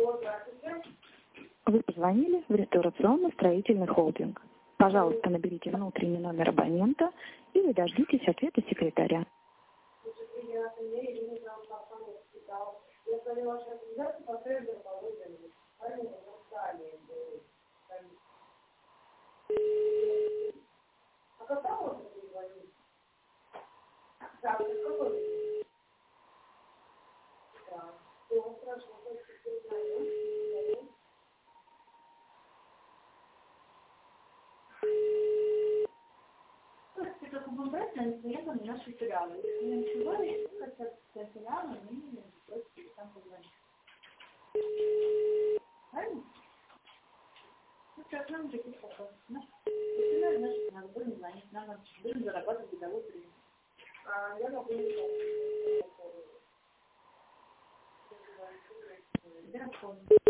Вы позвонили в реставрационно-строительный холдинг. Пожалуйста, наберите внутренний номер абонента или дождитесь ответа секретаря. Это коммуникация, клиентам наши филиалы. Если ничего, хотят филиалы, они просто там позвонят. Правильно? Ну, сейчас нам таких вопросов. Например, наши будем звонить, нам будем зарабатывать годовой премию. Я могу не